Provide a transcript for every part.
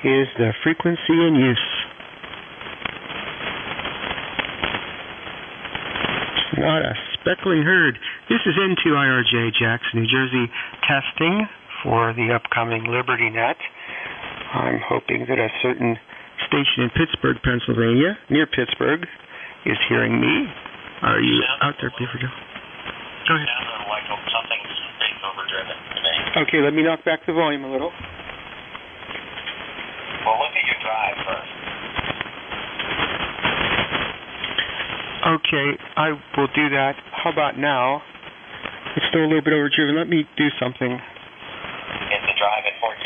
is the frequency in use. It's not a speckling herd. This is N2IRJ, Jackson, New Jersey, testing for the upcoming LibertyNet. I'm hoping that a certain station in Pittsburgh, Pennsylvania, near Pittsburgh, is hearing me. Are you out there, Beaverville? Go ahead. Sounds like something's being overdriven to me. Okay, let me knock back the volume a little. Well, look at your drive first. Okay, I will do that. How about now? It's still a little bit overdriven. Let me do something. Is the drive at 14?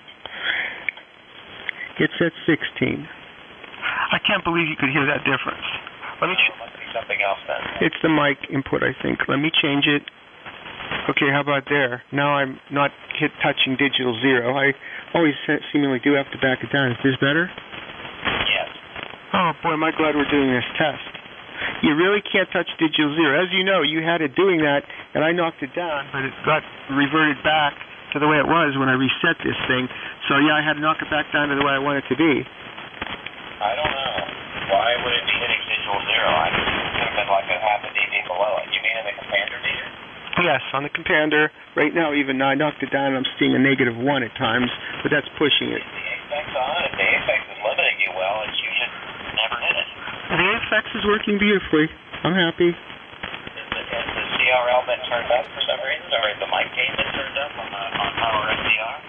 It's at 16. I can't believe you could hear that difference. Let me. Must be something else then. It's the mic input, I think. Let me change it. Okay, how about there? Now I'm not touching digital zero. I always seemingly do have to back it down. Is this better? Yes. Oh boy, am I glad we're doing this test. You really can't touch digital zero. As you know, you had it doing that, and I knocked it down, but it got reverted back to the way it was when I reset this thing. So yeah, I had to knock it back down to the way I want it to be. I don't know. Why would it be hitting digital zero? I think it could have been like a half a dB below it. You mean in the compander meter? Yes, on the compander. Right now, even I knocked it down, and I'm seeing a -1 at times, but that's pushing it. The AFX on. If the AFX is limiting you well, you should never hit it. The AFX is working beautifully. I'm happy. Has the CRL been turned up for some reason, or has the mic gain been turned up on Power SDR?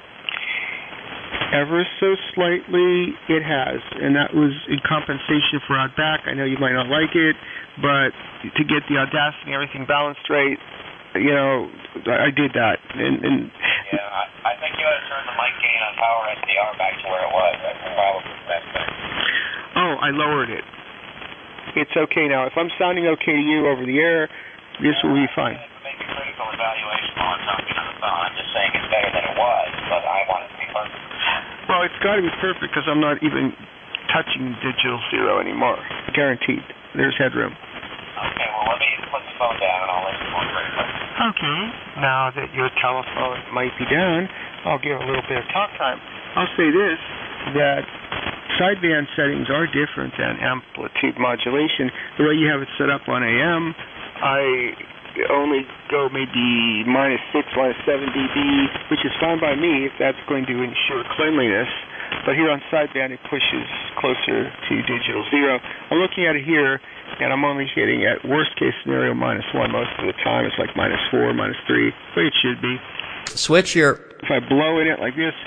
Ever so slightly, it has, and that was in compensation for Outback. I know you might not like it, but to get the Audacity and everything balanced right, you know, I did that. And yeah, I think you ought to turn the mic gain on Power SDR back to where it was. That's probably the best thing. Oh, I lowered it. It's okay now. If I'm sounding okay to you over the air, this will be fine. Make a critical evaluation while I'm talking on the phone. I'm just saying it's better than it was, but I want it to be perfect. Well, it's got to be perfect because I'm not even touching digital zero anymore. Guaranteed. There's headroom. Okay, well, let me put the phone down and I'll listen to it very quickly. Okay. Now that your telephone might be down, I'll give a little bit of talk time. I'll say this, that sideband settings are different than amplitude modulation. The way you have it set up on AM, I only go maybe -6, -7 dB, which is fine by me if that's going to ensure cleanliness. But here on sideband, it pushes closer to digital zero. I'm looking at it here, and I'm only hitting at worst case scenario -1 most of the time. It's like -4, -3, the way it should be. Switch your... If I blow in it like this,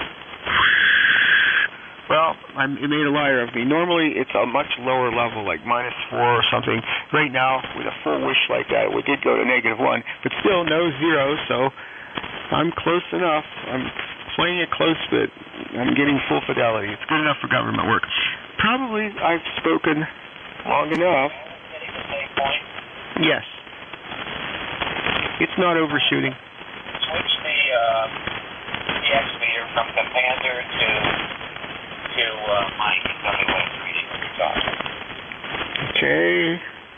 well, it made a liar of me. Normally, it's a much lower level, like -4 or something. Right now, with a full wish like that, we did go to -1, but still no zero, so I'm close enough. I'm playing it close, but I'm getting full fidelity. It's good enough for government work. Probably I've spoken long enough. Getting the same point? Yes. It's not overshooting. Switch the PX meter from compander to mic and tell me what it's reading when you're talking. Okay.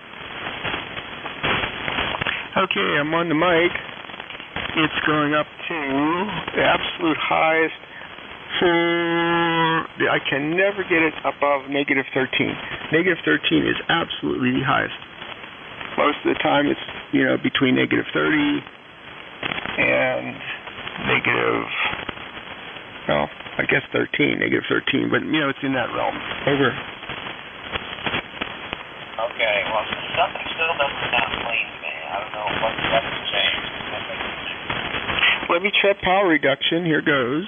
Okay, I'm on the mic. It's going up to the absolute highest for... I can never get it above -13. -13 is absolutely the highest. Most of the time it's, you know, between -30 and well, I guess -13, but, you know, it's in that realm. Over. Okay, well, something still doesn't sound clean to me. I don't know what's changed. Let me try power reduction. Here goes.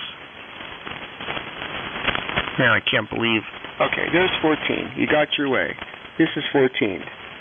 Man, I can't believe. Okay, there's 14. You got your way. This is 14.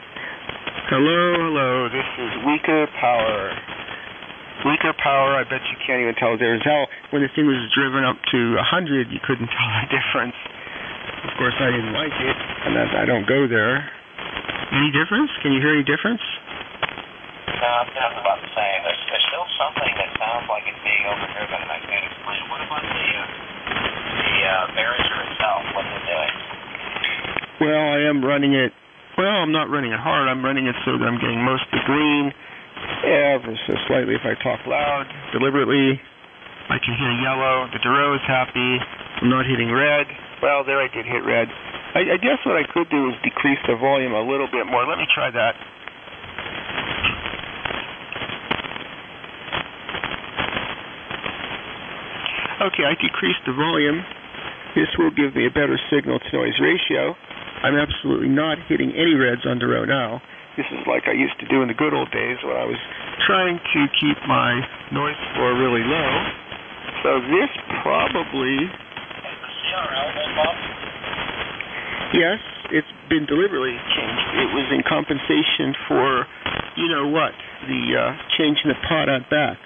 Hello. This is weaker power. Weaker power, I bet you can't even tell. There's hell. When the thing was driven up to 100, you couldn't tell the difference. Of course, I didn't like it, and I don't go there. Any difference? Can you hear any difference? No, it sounds about the same. There's still something that sounds like it's being overdriven, and I can't explain it. What about the Behringer itself? What's it doing? Well, I am running it. Well, I'm not running it hard. I'm running it so that I'm getting most of the green. Ever so slightly if I talk loud, deliberately. I can hear yellow. The Duro is happy. I'm not hitting red. Well, there I did hit red. I guess what I could do is decrease the volume a little bit more. Let me try that. Okay, I decreased the volume. This will give me a better signal-to-noise ratio. I'm absolutely not hitting any reds on the row now. This is like I used to do in the good old days when I was trying to keep my noise floor really low. So this probably... Has the CRL been bumped? Yes, it's been deliberately changed. It was in compensation for, you know what, the change in the pot out back.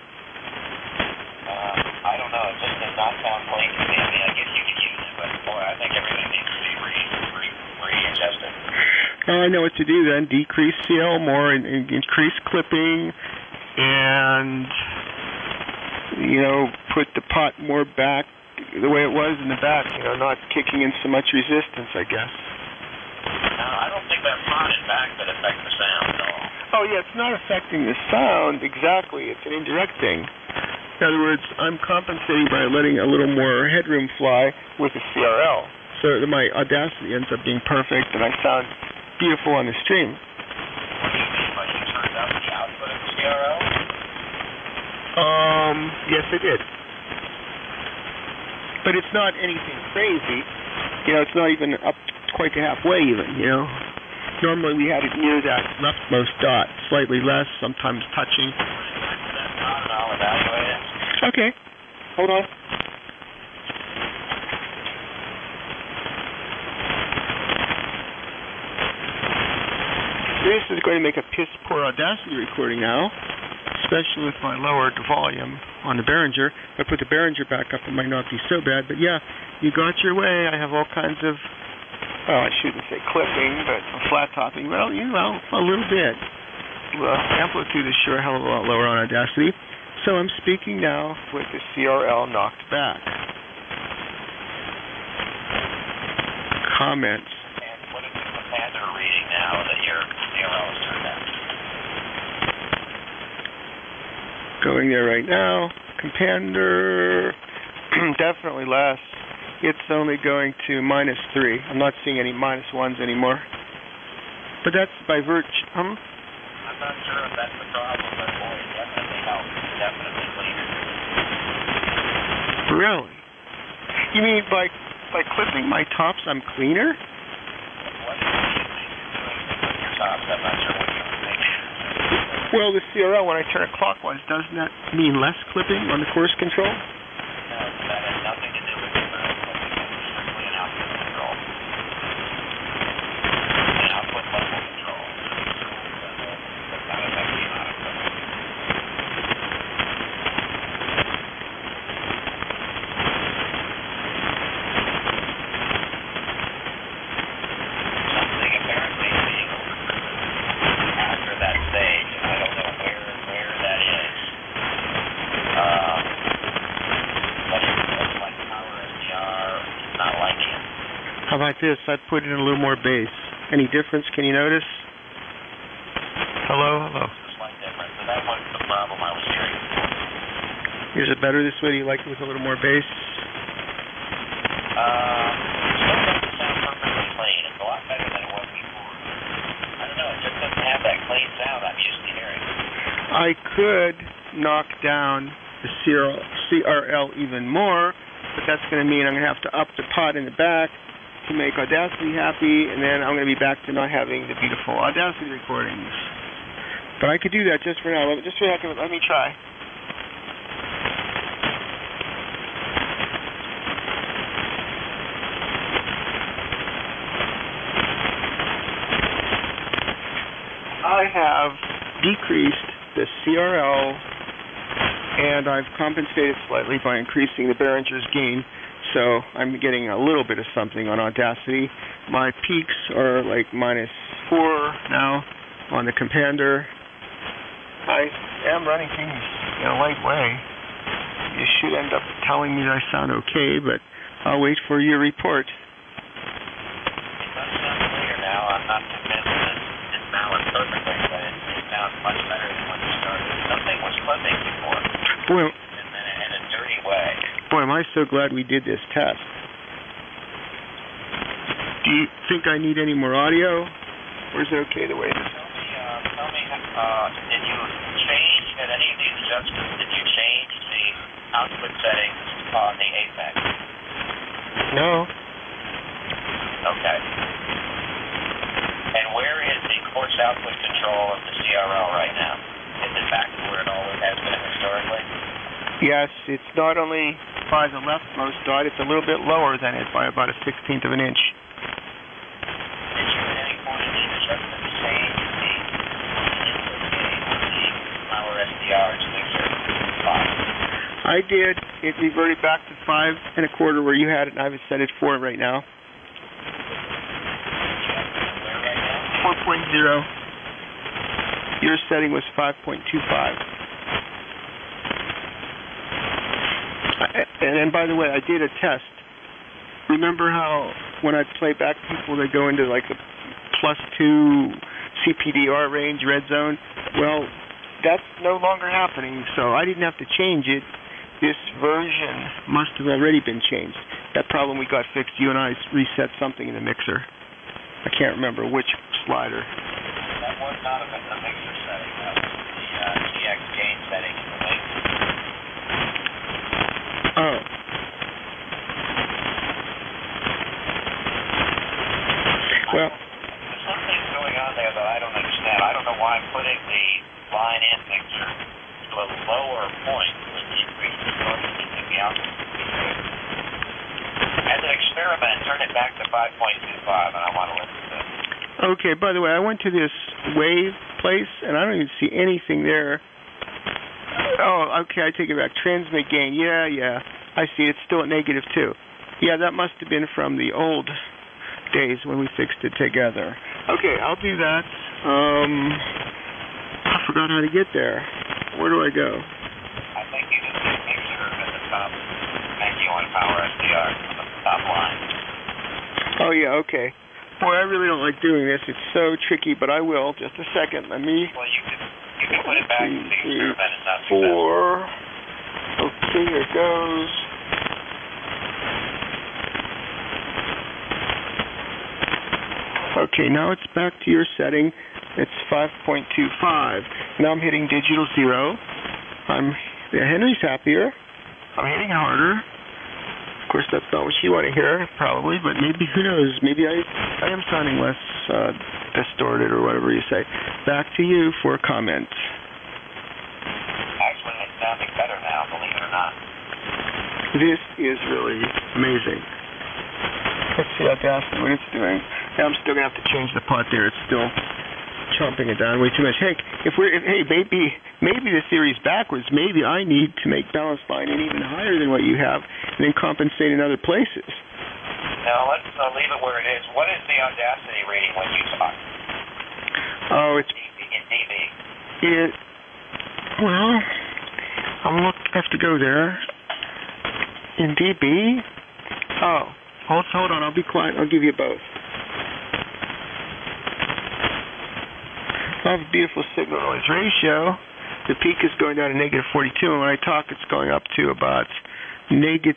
I don't know. It just does not sound plain to me. I mean, I guess you could use it, but boy, I think everything needs to be readjusted. Now I know what to do then. Decrease CL more and increase clipping and, you know, put the pot more back the way it was in the back, you know, not kicking in so much resistance, I guess. No, I don't think that pot in back that affects the sound at all. Oh, yeah, it's not affecting the sound exactly. It's an indirect thing. In other words, I'm compensating by letting a little more headroom fly with the CRL. So that my Audacity ends up being perfect and I sound beautiful on the stream. What do you mean by you turned up the output of the CRL? Yes, I did. But it's not anything crazy. You know, it's not even up quite to halfway even, you know. Normally we had it near that leftmost dot, slightly less, sometimes touching. That dot and I'll evaluate it. Okay. Hold on. This is going to make a piss-poor Audacity recording now, especially with my lowered volume on the Behringer. If I put the Behringer back up, it might not be so bad. But yeah, you got your way. I have all kinds of, well, I shouldn't say clipping, but flat topping. Well, you know, a little bit. Amplitude is sure a hell of a lot lower on Audacity. So I'm speaking now with the CRL knocked back. Comments. And what is the Commander reading now that your CRL is turned down? Going there right now. Compander, definitely less. It's only going to -3. I'm not seeing any -1s anymore. But that's by virtue. I'm not sure if that's the problem, but boy, it definitely helps. Definitely cleaner. Really? You mean by clipping my tops, I'm cleaner? What do you think you're doing to clip your tops? I'm not sure what you would think. Well, the CRL, when I turn it clockwise, doesn't that mean less clipping on the course control? No, that has nothing to do with the amount of clipping. It's strictly an output control. An output level control. Does not affect the amount of clipping. Something apparently being overclipped after that stage. I don't know where that is. But it looks like Power SDR is not liking it. How about this? I put in a little more bass. Any difference? Can you notice? Hello? Hello. It's a slight difference, but that wasn't the problem I was hearing before. Is it better this way? Do you like it with a little more bass? Still doesn't sound perfectly clean. It's a lot better than it was before. I don't know, it just doesn't have that clean sound I'm used to hearing. I could knock down the CRL even more, but that's going to mean I'm going to have to up the pot in the back to make Audacity happy, and then I'm going to be back to not having the beautiful Audacity recordings. But I could do that just for now. Just for a second, let me try. I have decreased the CRL, and I've compensated slightly by increasing the Behringer's gain, so I'm getting a little bit of something on Audacity. My peaks are like -4 now on the Compander. I am running things in a light way. You should end up telling me that I sound okay, but I'll wait for your report. It does sound clear now. I'm not convinced that it's balanced perfectly, but it sounds much better than when you started. Something was clipping before. Well, In a dirty way. Boy, am I so glad we did this test. Do you think I need any more audio? Or is it okay the way it is? Tell me, did you change at any of these adjustments, did you change the output settings on the Apex? No. Okay. And where is the course output control of the CRL right now? Is it back to where it always has been historically? Yes, it's not only by the leftmost dot, it's a little bit lower than it by about a 1/16 of an inch. Did you at any point in these adjustments change the input gain on the power SDRs mixer 5? I did. It reverted back to 5 1/4 where you had it, and I have it set at 4 right now. Where right now? 4.0. Your setting was 5.25. And by the way, I did a test. Remember how when I play back people, they go into like the +2 CPDR range, red zone? Well, that's no longer happening, so I didn't have to change it. This version must have already been changed. That problem we got fixed, you and I reset something in the mixer. I can't remember which slider. That was not a mixer setting. That was the TX gain setting in the mix. Oh. Well, there's something going on there that I don't understand. I don't know why putting the line in mixer to a lower point would increase the voltage in the output. As an experiment, turn it back to 5.25, and I want to listen to this. Okay, by the way, I went to this wave place, and I don't even see anything there. Oh, okay, I take it back. Transmit gain. Yeah. I see it. It's still at -2. Yeah, that must have been from the old days when we fixed it together. Okay, I'll do that. I forgot how to get there. Where do I go? I think you just hit mixer at the top menu on Power SDR on the top line. Oh, yeah, okay. Boy, I really don't like doing this. It's so tricky, but I will. Just a second. Let me... Well, you can put it back and see if it's not too 4. Okay, here it goes. Okay, now it's back to your setting. It's 5.25. Now I'm hitting digital 0. Henry's happier. I'm hitting harder. Of course, that's not what you want to hear, probably, but maybe, who knows, maybe I am sounding less distorted or whatever you say. Back to you for a comment. Actually, it's sounding better now, believe it or not. This is really amazing. Let's see Audacity, what it's doing. Now I'm still going to have to change the pot there. It's still chomping it down way too much. Hey, maybe the theory's backwards. Maybe I need to make balance line in even higher than what you have and then compensate in other places. No, let's leave it where it is. What is the Audacity reading when you talk? Oh, it's... In dB. Well, I have to go there. In dB? Oh, hold on. I'll be quiet. I'll give you both. I have a beautiful signal-noise ratio. The peak is going down to -42, and when I talk, it's going up to about -8.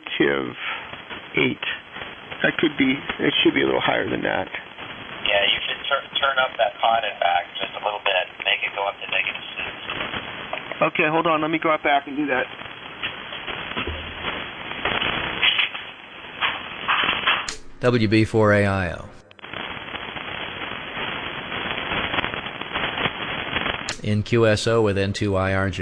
It should be a little higher than that. Yeah, you should turn up that pot and back just a little bit. Make it go up to -6. Okay, hold on. Let me go out back and do that. WB4AIO. In QSO with N2IRJ.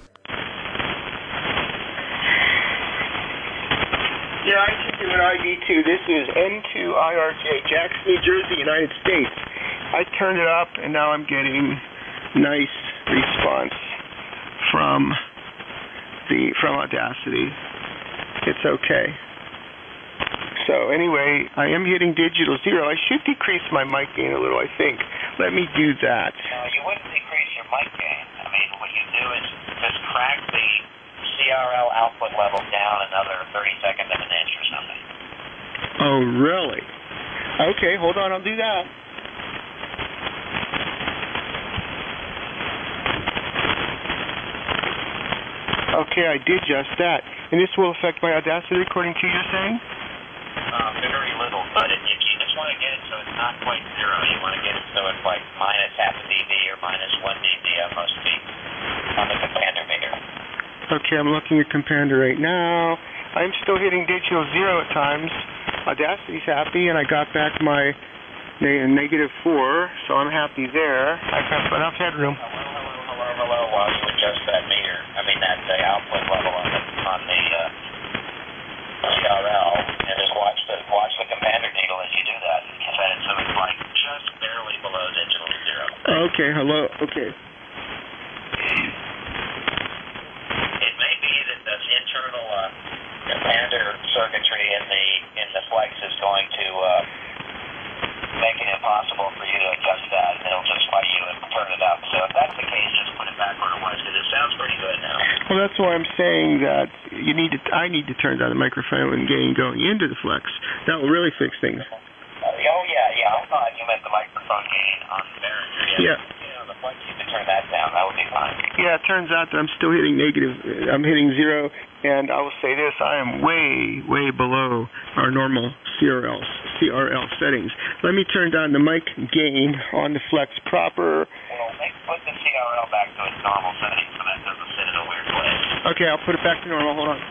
Yeah, I should do an ID too. This is N2IRJ, Jackson, New Jersey, United States. I turned it up, and now I'm getting nice response from Audacity. It's okay. So anyway, I am hitting digital 0. I should decrease my mic gain a little, I think. Let me do that. No, you wouldn't decrease your mic gain. I mean, what you do is just crank the CRL output level down another 32nd of an inch or something. Oh, really? Okay, hold on, I'll do that. Okay, I did just that. And this will affect my Audacity, according to you're saying? Very little, but if you just want to get it so it's not quite zero, you want to get it so it's like minus half a dB or minus 1 dB at most peaks on the Compander meter. Okay, I'm looking at Compander right now. I'm still hitting digital zero at times. Audacity's happy, and I got back my -4, so I'm happy there. I've got enough headroom. Hello, while you adjust that meter, the output level on the CRL, and just watch the Compander needle as you do that. Set it so it's like just barely below digital zero. Okay, hello, okay. It may be that the internal Compander circuitry in the Flex is going to make it impossible for you to adjust that. It'll just fight you and turn it up. So if that's the case, just put it back where it was, because it sounds pretty good now. Well, that's why I'm saying that I need to turn down the microphone and gain going into the Flex. That will really fix things. Yeah. I thought you meant the microphone gain on the Behringer. Yeah. On the Flex, you can turn that down. That would be fine. Yeah, it turns out that I'm still hitting negative. I'm hitting zero, and I will say this: I am way below our normal CRL settings. Let me turn down the mic gain on the Flex proper. Well, put the CRL back to its normal setting so that doesn't sit in a weird place. Okay, I'll put it back to normal. Hold on.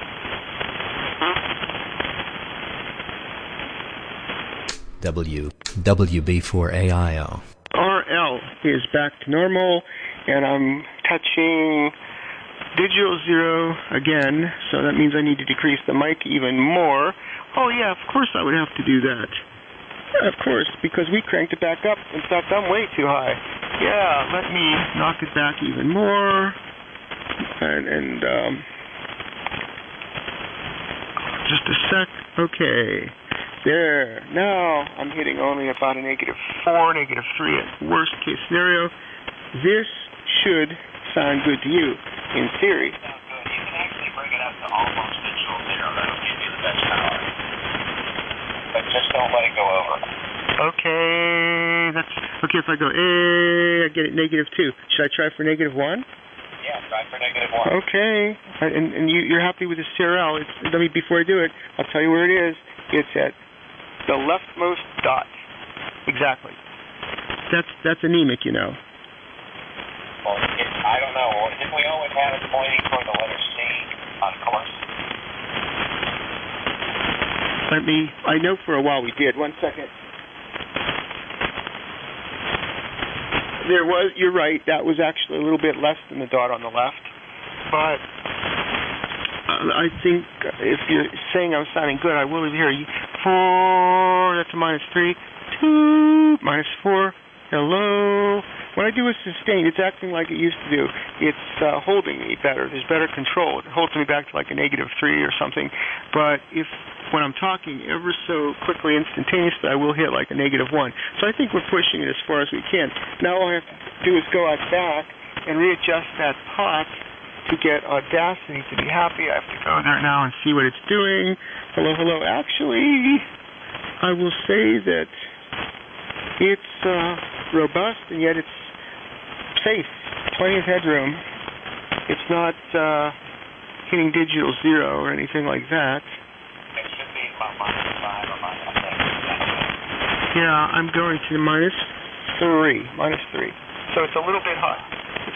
WB4AIO. RL is back to normal, and I'm touching digital zero again, so that means I need to decrease the mic even more. Oh yeah, of course I would have to do that. Of course, because we cranked it back up. In fact, I'm way too high. Yeah, let me knock it back even more. And just a sec. Okay. There. Now I'm hitting only about a -4, -3 at worst case scenario. This should sound good to you, in theory. Sounds good. You can actually bring it up to almost digital zero. That'll give you the best power. But just don't let it go over. Okay, okay. If I go I get it -2. Should I try for -1? Yeah, try for -1. Okay, and you're happy with the CRL? Before I do it, I'll tell you where it is. It's at the leftmost dot. Exactly. That's anemic, you know. Well, I don't know. Didn't we always have it pointing toward the letter C on course? I know for a while we did. 1 second. You're right, that was actually a little bit less than the dot on the left. But I think if you're saying I'm sounding good, I will hear you. 4, that's a -3. 2, -4. Hello. When I do a sustain, it's acting like it used to do. It's holding me better. There's better control. It holds me back to like a -3 or something. But when I'm talking ever so quickly, instantaneously, I will hit like a -1. So I think we're pushing it as far as we can. Now all I have to do is go out back and readjust that pot to get Audacity to be happy. I have to go there now and see what it's doing. Hello. Actually, I will say that it's robust, and yet it's safe. Plenty of headroom. It's not hitting digital zero or anything like that. It should be about -5 or -6. Yeah, I'm going to -3. So it's a little bit hot.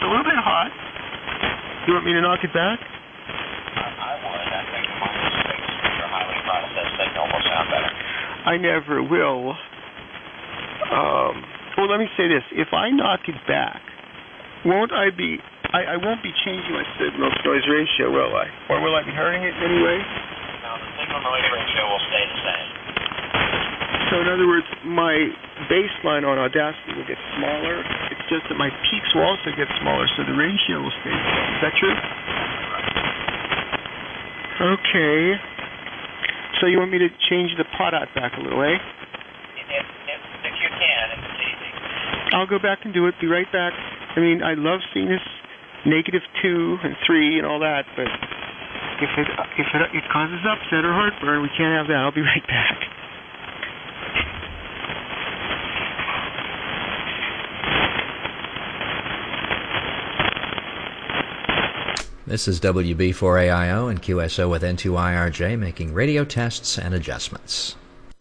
You want me to knock it back? I would. I think -6 for a highly processed signal will sound better. I never will. Well, let me say this. If I knock it back, won't I be... I won't be changing my signal-to-noise ratio, will I? Or will I be hurting it in any way? No, the signal-noise ratio will stay the same. So in other words, my baseline on Audacity will get smaller. It's just that my peaks will also get smaller, so the ratio will stay the same. Is that true? Okay. So you want me to change the pot out back a little, eh? If you can, if it's easy. I'll go back and do it. Be right back. I mean, I love seeing this -2 and 3 and all that, but if it causes upset or heartburn, we can't have that. I'll be right back. This is WB4AIO and QSO with N2IRJ making radio tests and adjustments.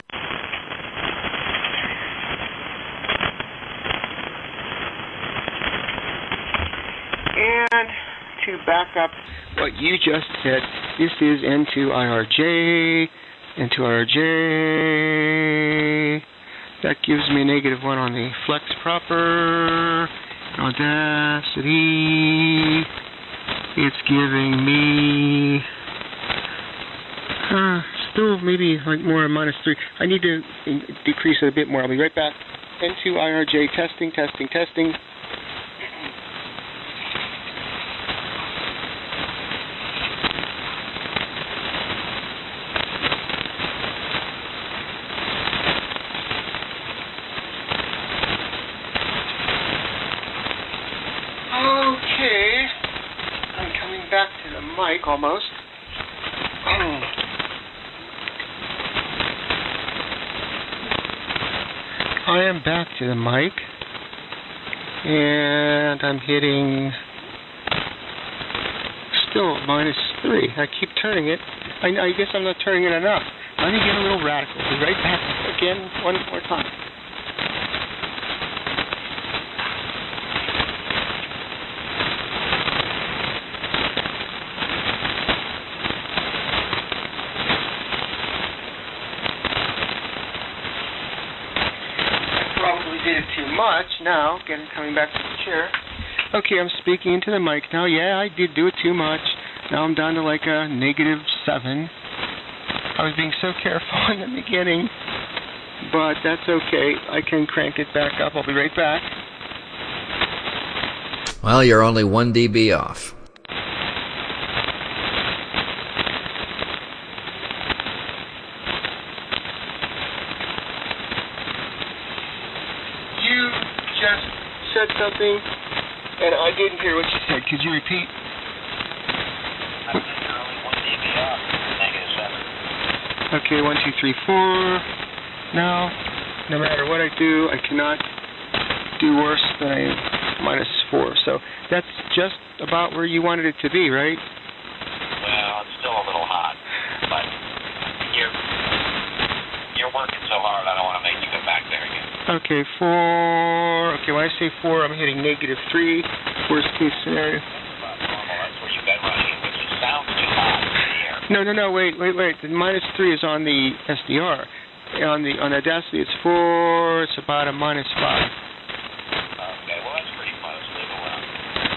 And to back up what you just said, this is N2IRJ, N2IRJ. That gives me a -1 on the flex proper, Audacity. It's giving me still maybe like more a -3. I need to decrease it a bit more. I'll be right back. N2IRJ testing. Okay, I'm coming back to the mic almost. I am back to the mic, and I'm hitting still -3. I keep turning it. I guess I'm not turning it enough. Let me get a little radical. Be right back again one more time. Did it too much. Now, again, coming back to the chair. Okay, I'm speaking into the mic now. Yeah, I did do it too much. Now I'm down to like a -7. I was being so careful in the beginning, but that's okay. I can crank it back up. I'll be right back. Well, you're only 1 dB off. Said something, and I didn't hear what you said. Could you repeat? I said you're only 1 dB off, -7. Okay, 1, 2, 3, 4. Now, no matter what I do, I cannot do worse than a -4. So that's just about where you wanted it to be, right? Well, it's still a little hot, but you're working so hard, I don't want to make you go back there again. Okay, 4. Okay, when I say 4, I'm hitting -3. Worst case scenario. That's where you've been running, which sounds too hot in the air. No, wait. The -3 is on the SDR. On Audacity, it's 4. It's about a -5. Okay, well, that's pretty close. Leave it alone.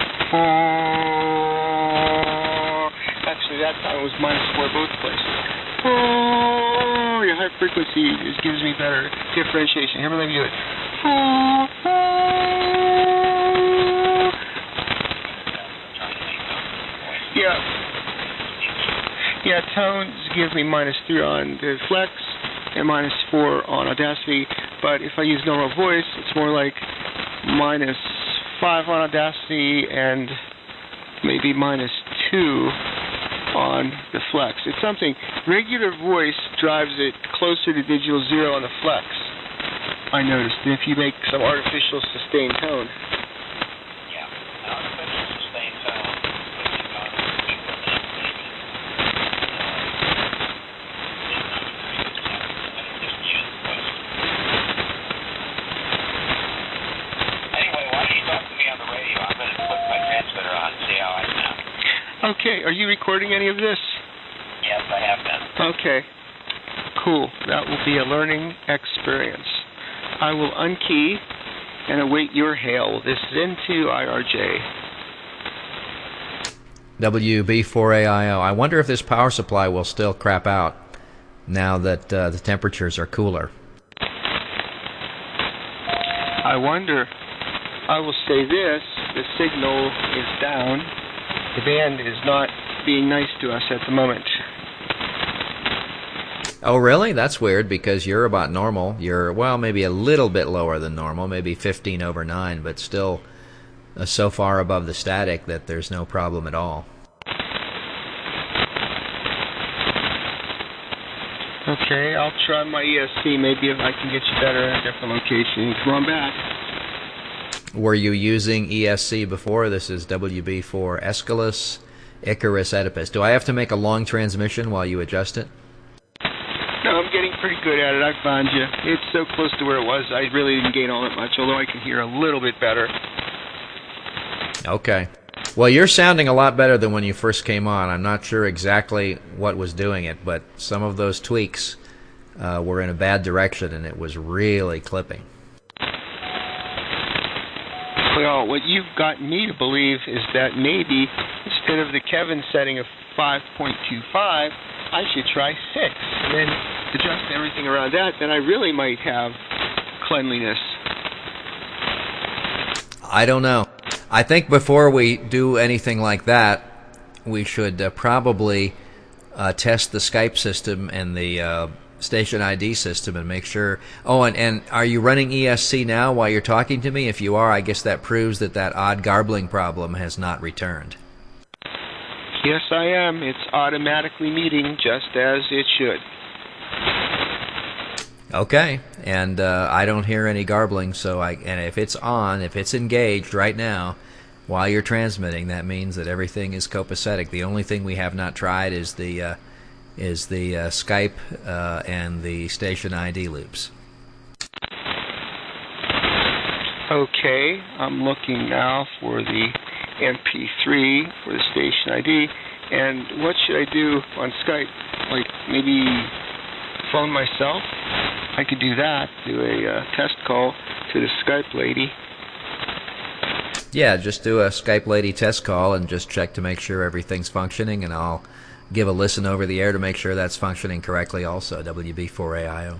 4. Actually, that time it was -4 both places. 4. Your high frequency gives me better differentiation. Here, let me do it. 4. Yeah, tones give me -3 on the Flex and -4 on Audacity, but if I use normal voice, it's more like -5 on Audacity and maybe -2 on the Flex. It's something, regular voice drives it closer to digital 0 on the Flex, I noticed, if you make some artificial sustained tone. Yeah, artificial sustained tone, Anyway, why don't you talk to me on the radio? I'm going to put my transmitter on and see how I sound. Okay, are you recording any of this? Yes, I have been. Okay, cool. That will be a learning experience. I will unkey and await your hail. This is N2IRJ. WB4AIO. I wonder if this power supply will still crap out now that the temperatures are cooler. I wonder. I will say this, the signal is down. The band is not being nice to us at the moment. Oh, really? That's weird, because you're about normal. You're, well, maybe a little bit lower than normal, maybe 15/9, but still so far above the static that there's no problem at all. Okay, I'll try my ESC. Maybe if I can get you better at a different location. Come on back. Were you using ESC before? This is WB4 Aeschylus Icarus Oedipus. Do I have to make a long transmission while you adjust it? No, I'm getting pretty good at it. I found you. It's so close to where it was, I really didn't gain all that much, although I can hear a little bit better. Okay. Well, you're sounding a lot better than when you first came on. I'm not sure exactly what was doing it, but some of those tweaks were in a bad direction, and it was really clipping. Well, what you've got me to believe is that maybe instead of the Kevin setting of 5.25, I should try 6, and then adjust everything around that. Then I really might have cleanliness. I don't know. I think before we do anything like that, we should probably test the Skype system and the station ID system and make sure. Oh, and are you running ESC now while you're talking to me? If you are, I guess that proves that odd garbling problem has not returned. Yes, I am. It's automatically meeting just as it should. Okay, and I don't hear any garbling, and if it's on, if it's engaged right now while you're transmitting, that means that everything is copacetic. The only thing we have not tried is the Skype and the station ID loops. Okay, I'm looking now for the MP3 for the station ID, and what should I do on Skype? Like maybe phone myself? I could do that, do a test call to the Skype lady. Yeah, just do a Skype lady test call and just check to make sure everything's functioning, and I'll give a listen over the air to make sure that's functioning correctly also, WB4AIO.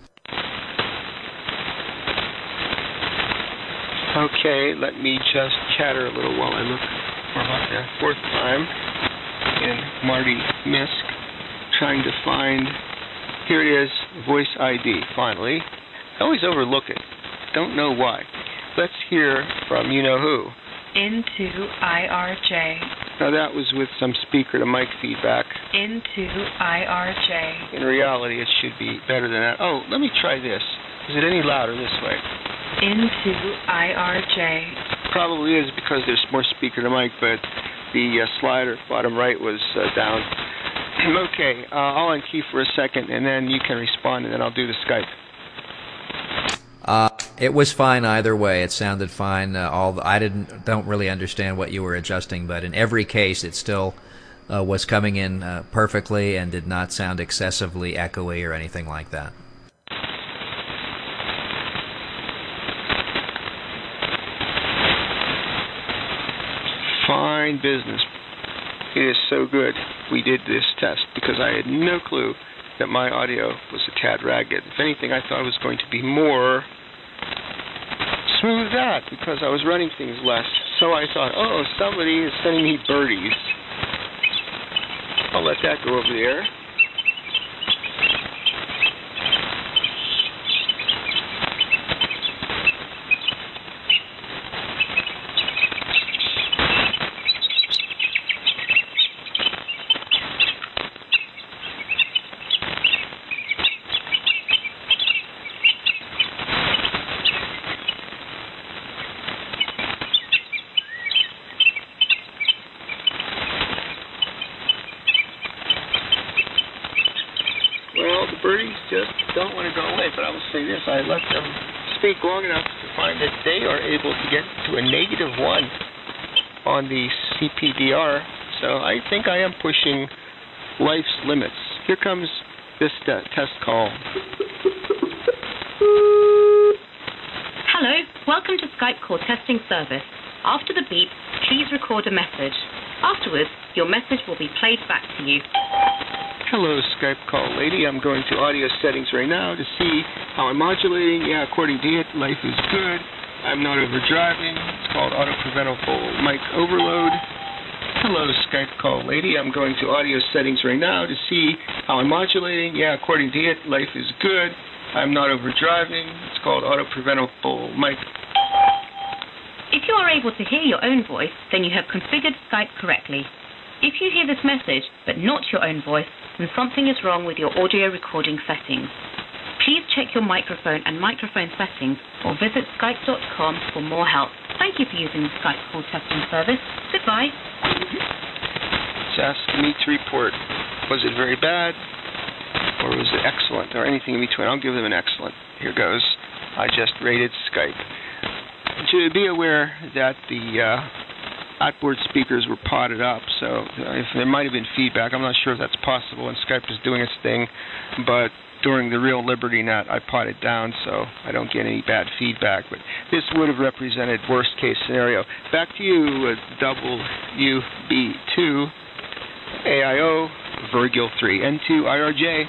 Okay, let me just chatter a little while I look for about the fourth time in Marty Misk, trying to find, here it is, voice ID, finally. I always overlook it, don't know why. Let's hear from you-know-who. Into IRJ. Now that was with some speaker-to-mic feedback. Into IRJ. In reality, it should be better than that. Oh, let me try this. Is it any louder this way? Into IRJ. Probably is because there's more speaker-to-mic, but the slider bottom right was down. Okay, I'll unkey for a second, and then you can respond, and then I'll do the Skype. It was fine either way. It sounded fine. I don't really understand what you were adjusting, but in every case, it still was coming in perfectly and did not sound excessively echoey or anything like that. Fine business. It is so good we did this test because I had no clue that my audio was a tad ragged. If anything, I thought it was going to be more smoothed out because I was running things less. So I thought, oh, somebody is sending me birdies. I'll let that go over the air. Birdies just don't want to go away, but I will say this, I let them speak long enough to find that they are able to get to a -1 on the CPDR, so I think I am pushing life's limits. Here comes this test call. Hello, welcome to Skype call testing service. After the beep, please record a message. Afterwards, your message will be played back to you. Hello, Skype call lady. I'm going to audio settings right now to see how I'm modulating. Yeah, according to it, life is good. I'm not overdriving. It's called auto-preventable mic overload. Hello, Skype call lady. I'm going to audio settings right now to see how I'm modulating. Yeah, according to it, life is good. I'm not overdriving. It's called auto-preventable mic. If you are able to hear your own voice, then you have configured Skype correctly. If you hear this message, but not your own voice, then something is wrong with your audio recording settings. Please check your microphone and microphone settings or visit Skype.com for more help. Thank you for using the Skype call testing service. Goodbye. It's asking me to report. Was it very bad, or was it excellent, or anything in between? I'll give them an excellent. Here goes. I just rated Skype. To be aware that the outboard speakers were potted up, so if there might have been feedback, I'm not sure if that's possible, and Skype is doing its thing, but during the real Liberty Net, I potted down, so I don't get any bad feedback. But this would have represented worst-case scenario. Back to you, WB2, AIO, Virgil 3, N2, IRJ.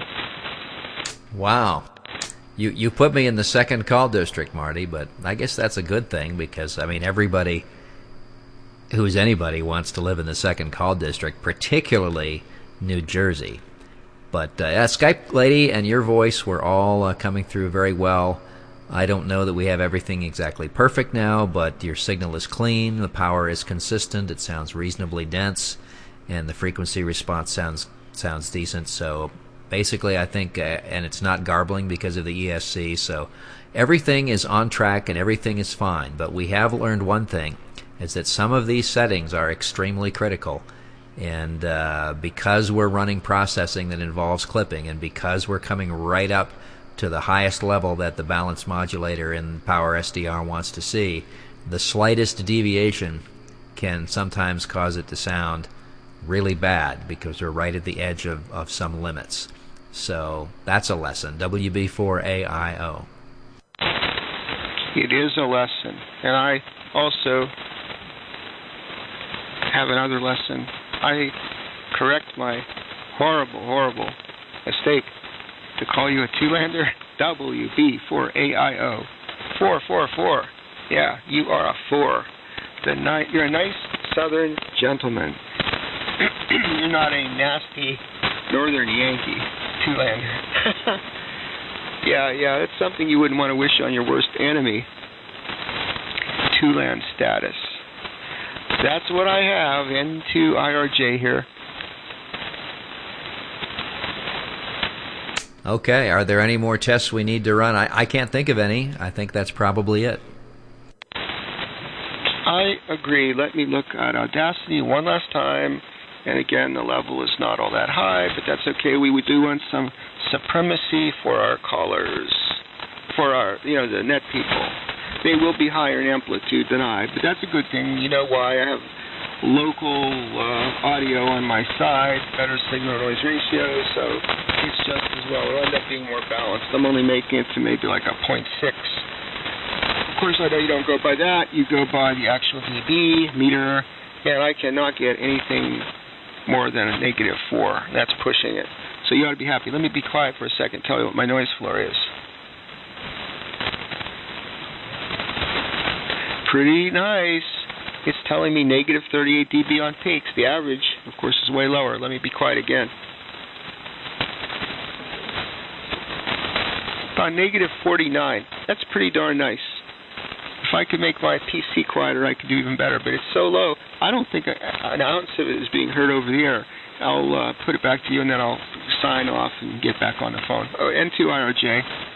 Wow. You put me in the second call district, Marty, but I guess that's a good thing because, I mean, everybody who's anybody wants to live in the second call district, particularly New Jersey. But Skype lady and your voice were all coming through very well. I don't know that we have everything exactly perfect now, but your signal is clean, the power is consistent, it sounds reasonably dense, and the frequency response sounds decent. So basically, I think, and it's not garbling because of the ESC, so everything is on track and everything is fine. But we have learned one thing, is that some of these settings are extremely critical. And because we're running processing that involves clipping, and because we're coming right up to the highest level that the balance modulator in Power SDR wants to see, the slightest deviation can sometimes cause it to sound really bad because we're right at the edge of some limits. So that's a lesson. WB4AIO. It is a lesson. And I also have another lesson. I correct my horrible mistake to call you a two-lander. WB4AIO. 444. Yeah, you are a 4. You're a nice southern gentleman. You're not a nasty northern Yankee two-lander. Yeah, that's something you wouldn't want to wish on your worst enemy. Two-land status. That's what I have. N2 IRJ here. Okay, are there any more tests we need to run? I can't think of any. I think that's probably it. I agree. Let me look at Audacity one last time. And again, the level is not all that high, but that's okay. We do want some supremacy for our callers, for our, the net people. They will be higher in amplitude than I, but that's a good thing. You know why? I have local audio on my side, better signal-to-noise ratio, so it's just as well. It'll end up being more balanced. I'm only making it to maybe like a 0.6. Of course, I know you don't go by that. You go by the actual dB meter, and I cannot get anything more than a -4. That's pushing it. So you ought to be happy. Let me be quiet for a second, tell you what my noise floor is. Pretty nice. It's telling me -38 dB on peaks. The average, of course, is way lower. Let me be quiet again. -49. That's pretty darn nice. If I could make my PC quieter, I could do even better. But it's so low, I don't think an ounce of it is being heard over the air. I'll put it back to you, and then I'll sign off and get back on the phone. Oh, N2 IRJ.